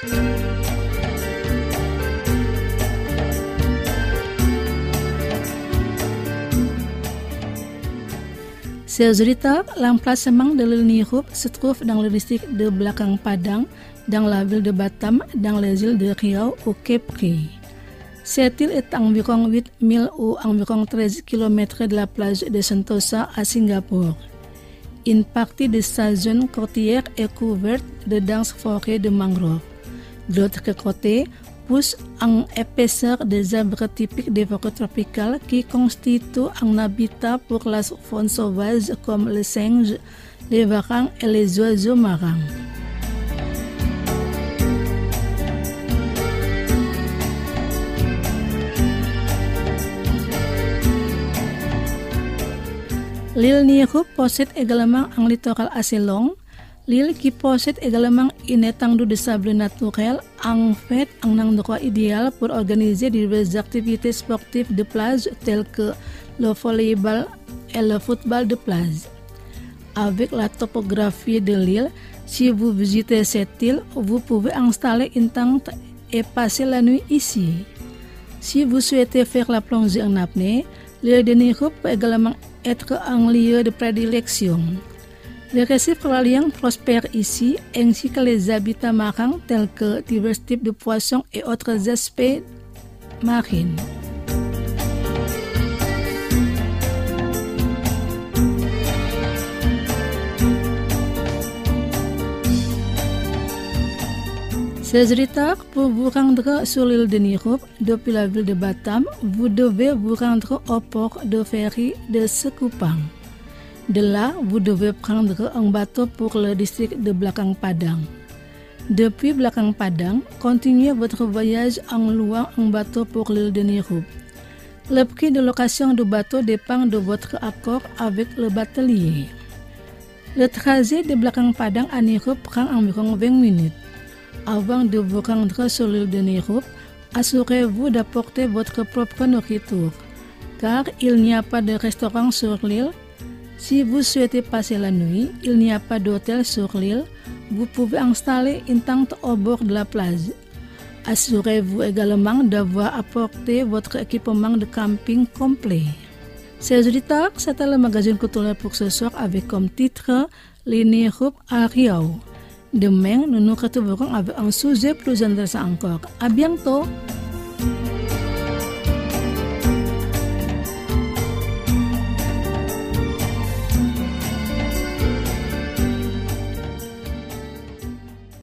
Chers auditeurs, l'emplacement de l'île Niroup se trouve dans le district de Belakang Padang, dans la ville de Batam, dans les îles de Riau au Kepri. Cette île est à environ 8 milles ou environ 13 km de la plage de Sentosa à Singapour. Une partie de sa zone côtière est couverte de denses forêts de mangroves. De l'autre côté, poussent en épaisseur des arbres typiques des forêts tropicales qui constituent un habitat pour la faune sauvage comme les singes, les varans et les oiseaux marins. L'île Niroup possède également un littoral assez long. L'île qui possède également une étendue de sable naturel en fait un endroit idéal pour organiser diverses activités sportives de plage telles que le volleyball et le football de plage. Avec la topographie de l'île, si vous visitez cette île, vous pouvez installer une tente et passer la nuit ici. Si vous souhaitez faire la plongée en apnée, l'île de Niroup peut également être un lieu de prédilection. Les récifs coralliens prospèrent ici, ainsi que les habitats marins tels que divers types de poissons et autres espèces marines. Chers auditeurs, pour vous rendre sur l'île de Niroup depuis la ville de Batam, vous devez vous rendre au port de ferry de Sekupang. De là, vous devez prendre un bateau pour le district de Belakang Padang. Depuis Belakang Padang, continuez votre voyage en louant un bateau pour l'île de Niroup. Le prix de location du bateau dépend de votre accord avec le batelier. Le trajet de Belakang Padang à Niroup prend environ 20 minutes. Avant de vous rendre sur l'île de Niroup, assurez-vous d'apporter votre propre nourriture, car il n'y a pas de restaurant sur l'île. Si vous souhaitez passer la nuit, il n'y a pas d'hôtel sur l'île. Vous pouvez installer une tente au bord de la plage. Assurez-vous également d'avoir apporté votre équipement de camping complet. Chers auditeurs, c'était le magazine culturel pour ce soir avec comme titre l'île Niroup à Riau. Demain, nous nous retrouverons avec un sujet plus intéressant encore. À bientôt!